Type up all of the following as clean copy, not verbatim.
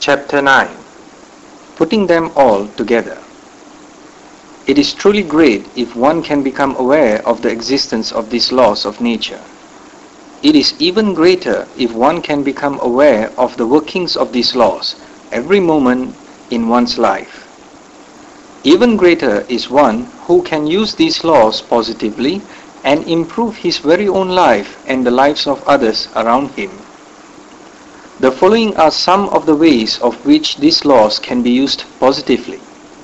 Chapter 9. Putting them all together. It is truly great if one can become aware of the existence of these laws of nature. It is even greater if one can become aware of the workings of these laws every moment in one's life. Even greater is one who can use these laws positively and improve his very own life and the lives of others around him. The following are some of the ways of which these laws can be used positively.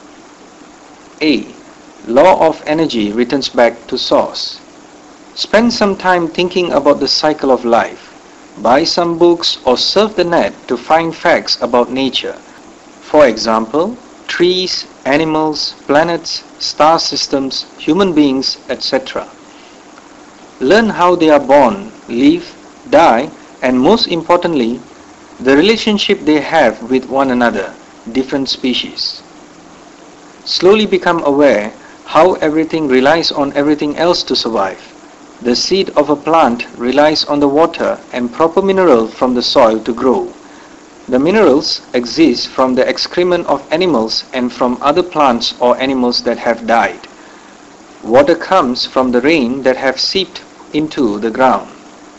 A. Law of energy returns back to source. Spend some time thinking about the cycle of life. Buy some books or surf the net to find facts about nature. For example, trees, animals, planets, star systems, human beings, etc. Learn how they are born, live, die, and most importantly, the relationship they have with one another, different species. Slowly become aware how everything relies on everything else to survive. The seed of a plant relies on the water and proper mineral from the soil to grow. The minerals exist from the excrement of animals and from other plants or animals that have died. Water comes from the rain that have seeped into the ground.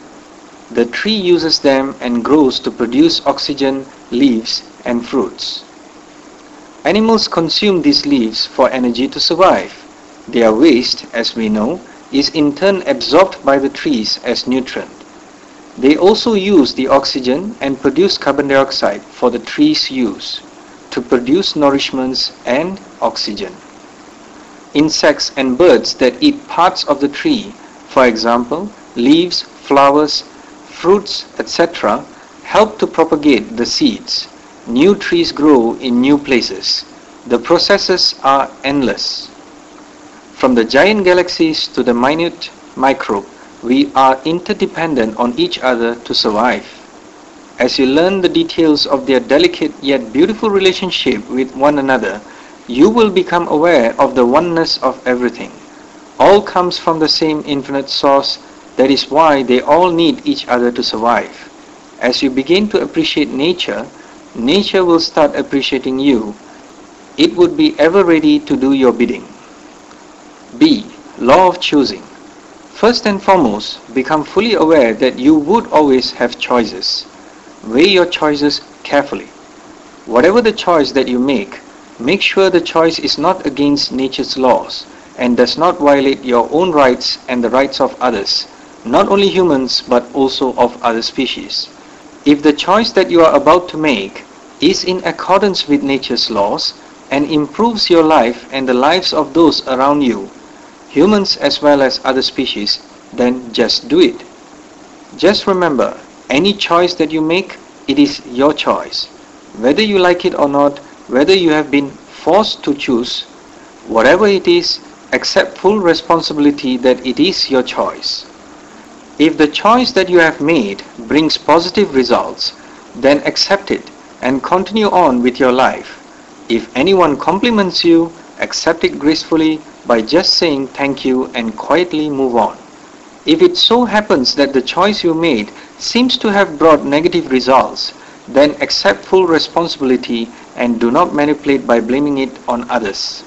The tree uses them and grows to produce oxygen, leaves, and fruits. Animals consume these leaves for energy to survive. Their waste, as we know, is in turn absorbed by the trees as nutrient. They also use the oxygen and produce carbon dioxide for the trees' use to produce nourishments and oxygen. Insects and birds that eat parts of the tree, for example, leaves, flowers, fruits, etc., help to propagate the seeds. New trees grow in new places. The processes are endless. From the giant galaxies to the minute microbe, we are interdependent on each other to survive. As you learn the details of their delicate yet beautiful relationship with one another, you will become aware of the oneness of everything. All comes from the same infinite source. That is why they all need each other to survive. As you begin to appreciate nature, nature will start appreciating you. It would be ever ready to do your bidding. B. Law of choosing. First and foremost, become fully aware that you would always have choices. Weigh your choices carefully. Whatever the choice that you make sure the choice is not against nature's laws and does not violate your own rights and the rights of others, not only humans but also of other species. If the choice that you are about to make is in accordance with nature's laws and improves your life and the lives of those around you, humans as well as other species, then just do it. Just remember, any choice that you make, it is your choice. Whether you like it or not, whether you have been forced to choose, whatever it is, accept full responsibility that it is your choice. If the choice that you have made brings positive results, then accept it and continue on with your life. If anyone compliments you, accept it gracefully by just saying thank you and quietly move on. If it so happens that the choice you made seems to have brought negative results, then accept full responsibility and do not manipulate by blaming it on others.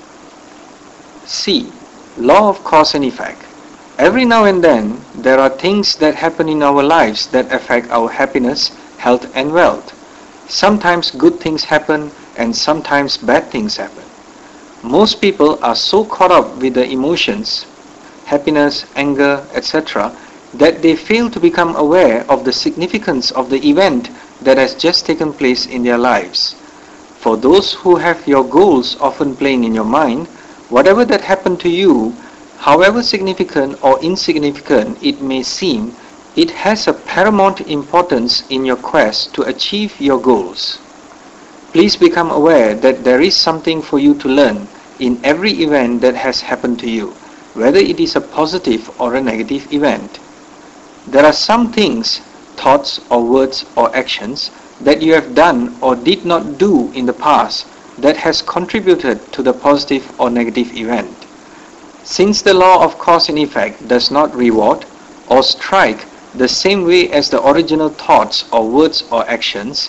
C. Law of cause and effect. Every now and then, there are things that happen in our lives that affect our happiness, health and wealth. Sometimes good things happen and sometimes bad things happen. Most people are so caught up with the emotions, happiness, anger, etc., that they fail to become aware of the significance of the event that has just taken place in their lives. For those who have your goals often playing in your mind, whatever that happened to you, however significant or insignificant it may seem, it has a paramount importance in your quest to achieve your goals. Please become aware that there is something for you to learn in every event that has happened to you, whether it is a positive or a negative event. There are some things, thoughts or words or actions that you have done or did not do in the past that has contributed to the positive or negative event. Since the law of cause and effect does not reward or strike the same way as the original thoughts or words or actions,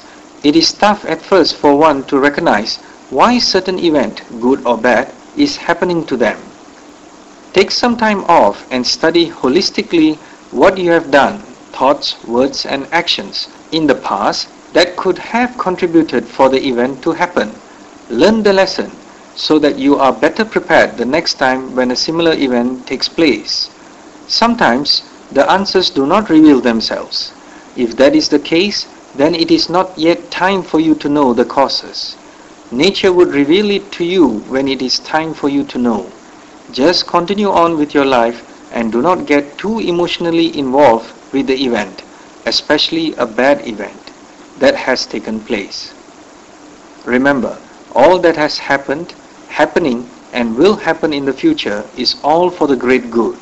It is tough at first for one to recognize why certain event, good or bad, is happening to them. Take some time off and study holistically what you have done, thoughts, words and actions in the past that could have contributed for the event to happen. Learn the lesson so that you are better prepared the next time when a similar event takes place. Sometimes the answers do not reveal themselves. If that is the case, then it is not yet time for you to know the causes. Nature would reveal it to you when it is time for you to know. Just continue on with your life and do not get too emotionally involved with the event, especially a bad event that has taken place. Remember, all that has happened, happening and will happen in the future is all for the great good.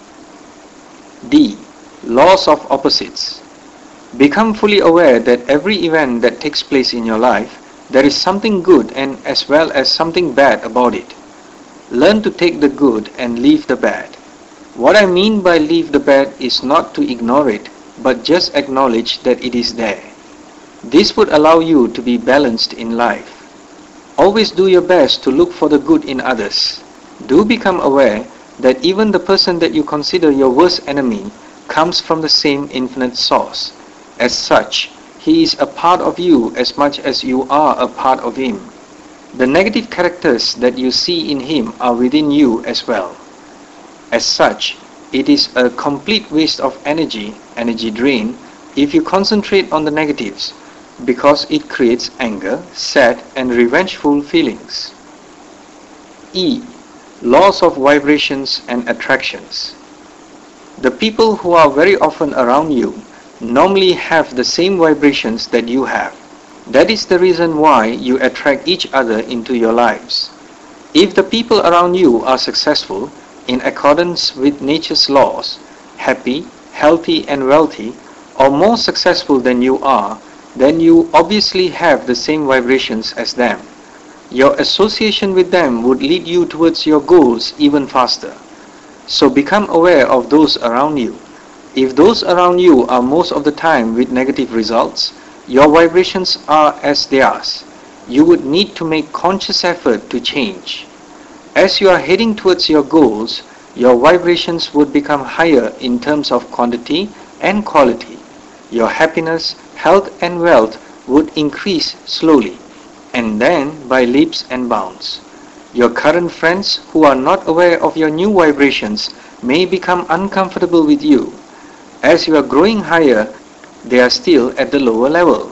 D. Laws of opposites. Become fully aware that every event that takes place in your life, there is something good and as well as something bad about it. Learn to take the good and leave the bad. What I mean by leave the bad is not to ignore it, but just acknowledge that it is there. This would allow you to be balanced in life. Always do your best to look for the good in others. Do become aware that even the person that you consider your worst enemy comes from the same infinite source. As such, he is a part of you as much as you are a part of him. The negative characters that you see in him are within you as well. As such, it is a complete waste of energy drain, if you concentrate on the negatives, because it creates anger, sad and revengeful feelings. E. Laws of vibrations and attractions. The people who are very often around you normally have the same vibrations that you have. That is the reason why you attract each other into your lives. If the people around you are successful, in accordance with nature's laws, happy, healthy and wealthy, or more successful than you are, then you obviously have the same vibrations as them. Your association with them would lead you towards your goals even faster. So become aware of those around you. If those around you are most of the time with negative results, your vibrations are as theirs. You would need to make conscious effort to change. As you are heading towards your goals, your vibrations would become higher in terms of quantity and quality. Your happiness, health and wealth would increase slowly, and then by leaps and bounds. Your current friends who are not aware of your new vibrations may become uncomfortable with you. As you are growing higher, they are still at the lower level.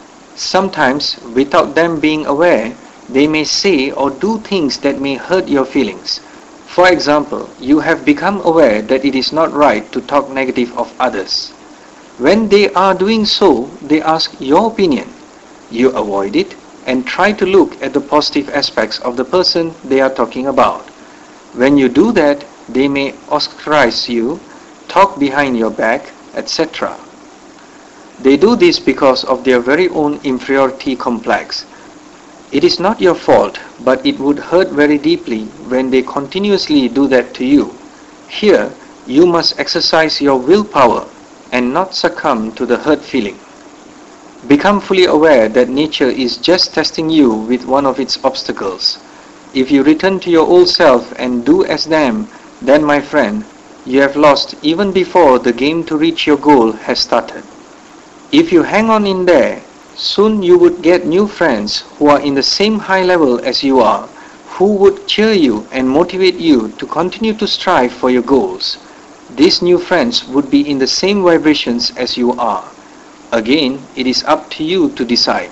Sometimes, without them being aware, they may say or do things that may hurt your feelings. For example, you have become aware that it is not right to talk negative of others. When they are doing so, they ask your opinion. You avoid it and try to look at the positive aspects of the person they are talking about. When you do that, they may ostracize you, talk behind your back, etc. They do this because of their very own inferiority complex. It is not your fault, but it would hurt very deeply when they continuously do that to you. Here, you must exercise your willpower and not succumb to the hurt feeling. Become fully aware that nature is just testing you with one of its obstacles. If you return to your old self and do as them, then my friend, you have lost even before the game to reach your goal has started. If you hang on in there, soon you would get new friends who are in the same high level as you are, who would cheer you and motivate you to continue to strive for your goals. These new friends would be in the same vibrations as you are. Again, it is up to you to decide.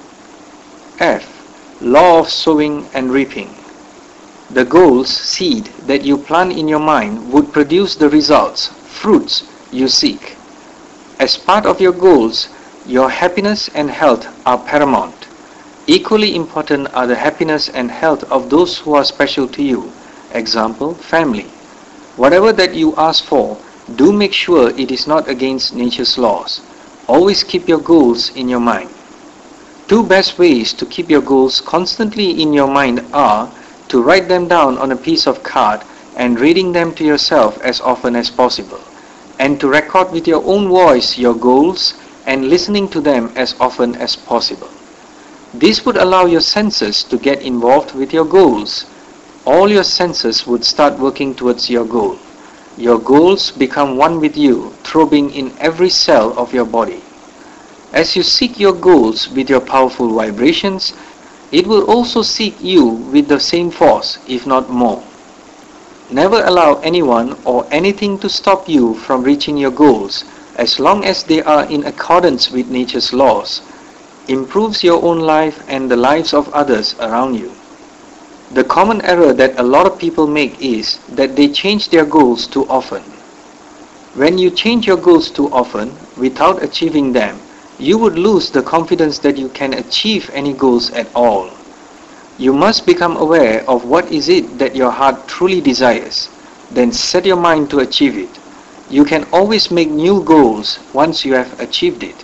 F. Law of sowing and reaping. The goals, seed that you plant in your mind would produce the results, fruits you seek. As part of your goals, your happiness and health are paramount. Equally important are the happiness and health of those who are special to you. Example, family. Whatever that you ask for, do make sure it is not against nature's laws. Always keep your goals in your mind. Two best ways to keep your goals constantly in your mind are to write them down on a piece of card and reading them to yourself as often as possible, and to record with your own voice your goals and listening to them as often as possible. This would allow your senses to get involved with your goals. All your senses would start working towards your goal. Your goals become one with you, throbbing in every cell of your body. As you seek your goals with your powerful vibrations, it will also seek you with the same force, if not more. Never allow anyone or anything to stop you from reaching your goals, as long as they are in accordance with nature's laws. Improves your own life and the lives of others around you. The common error that a lot of people make is that they change their goals too often. When you change your goals too often, without achieving them, you would lose the confidence that you can achieve any goals at all. You must become aware of what is it that your heart truly desires, then set your mind to achieve it. You can always make new goals once you have achieved it.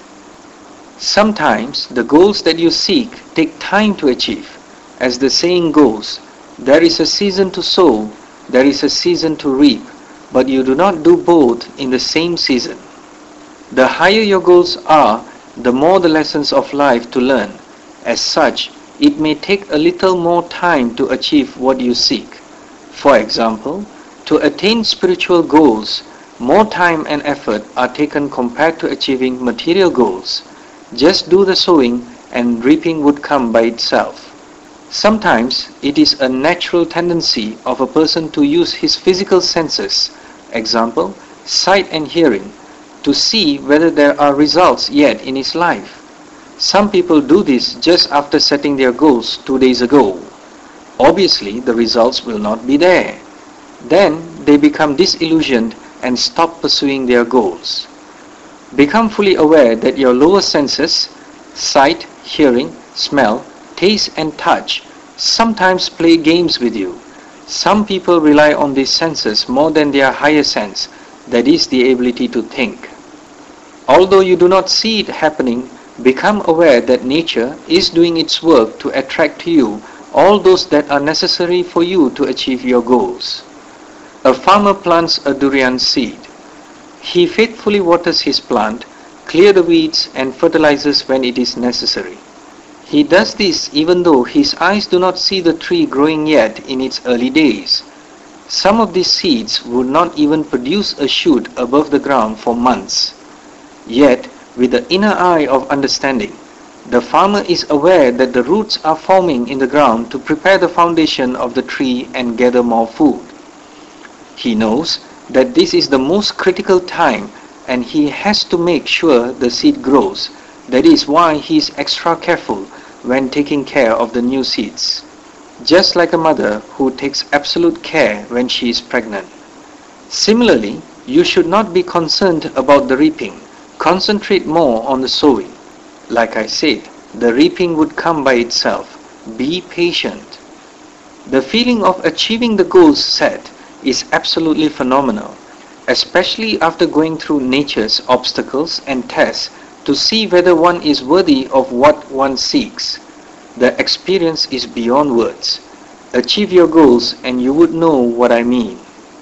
Sometimes the goals that you seek take time to achieve. As the saying goes, there is a season to sow, there is a season to reap, but you do not do both in the same season. The higher your goals are, the more the lessons of life to learn. As such, it may take a little more time to achieve what you seek. For example, to attain spiritual goals, more time and effort are taken compared to achieving material goals. Just do the sowing and reaping would come by itself. Sometimes it is a natural tendency of a person to use his physical senses, example, sight and hearing, to see whether there are results yet in his life. Some people do this just after setting their goals 2 days ago. Obviously, the results will not be there. Then they become disillusioned and stop pursuing their goals. Become fully aware that your lower senses, sight, hearing, smell, taste and touch, sometimes play games with you. Some people rely on these senses more than their higher sense, that is the ability to think. Although you do not see it happening, become aware that nature is doing its work to attract to you all those that are necessary for you to achieve your goals. A farmer plants a durian seed. He faithfully waters his plant, clears the weeds and fertilizes when it is necessary. He does this even though his eyes do not see the tree growing yet in its early days. Some of these seeds would not even produce a shoot above the ground for months. Yet, with the inner eye of understanding, the farmer is aware that the roots are forming in the ground to prepare the foundation of the tree and gather more food. He knows that this is the most critical time and he has to make sure the seed grows. That is why he is extra careful when taking care of the new seeds. Just like a mother who takes absolute care when she is pregnant. Similarly, you should not be concerned about the reaping. Concentrate more on the sowing. Like I said, the reaping would come by itself. Be patient. The feeling of achieving the goals set is absolutely phenomenal, especially after going through nature's obstacles and tests to see whether one is worthy of what one seeks. The experience is beyond words. Achieve your goals and you would know what I mean.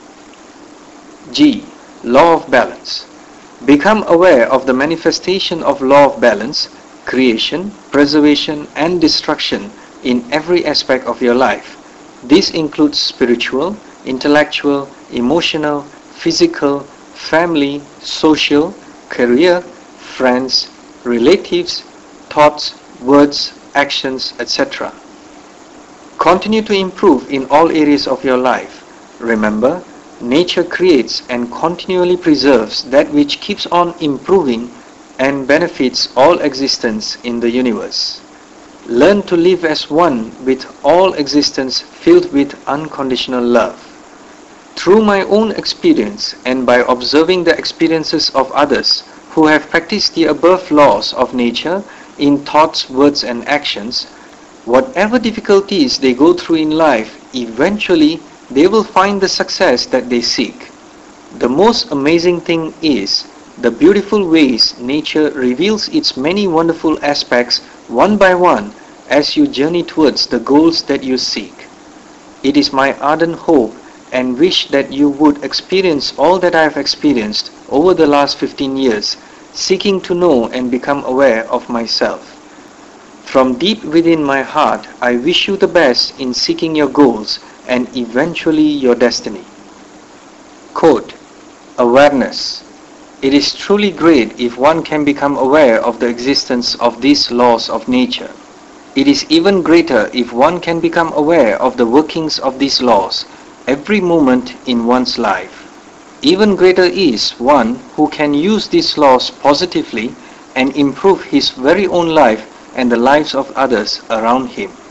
G. Law of balance. Become aware of the manifestation of law of balance, creation, preservation and destruction in every aspect of your life. This includes spiritual, intellectual, emotional, physical, family, social, career, friends, relatives, thoughts, words, actions, etc. Continue to improve in all areas of your life. Remember, nature creates and continually preserves that which keeps on improving and benefits all existence in the universe. Learn to live as one with all existence filled with unconditional love. Through my own experience and by observing the experiences of others who have practiced the above laws of nature in thoughts, words and actions, whatever difficulties they go through in life, eventually they will find the success that they seek. The most amazing thing is the beautiful ways nature reveals its many wonderful aspects one by one as you journey towards the goals that you seek. It is my ardent hope and wish that you would experience all that I have experienced over the last 15 years seeking to know and become aware of myself. From deep within my heart, I wish you the best in seeking your goals and eventually your destiny. Quote, awareness. It is truly great if one can become aware of the existence of these laws of nature. It is even greater if one can become aware of the workings of these laws every moment in one's life. Even greater is one who can use these laws positively and improve his very own life and the lives of others around him.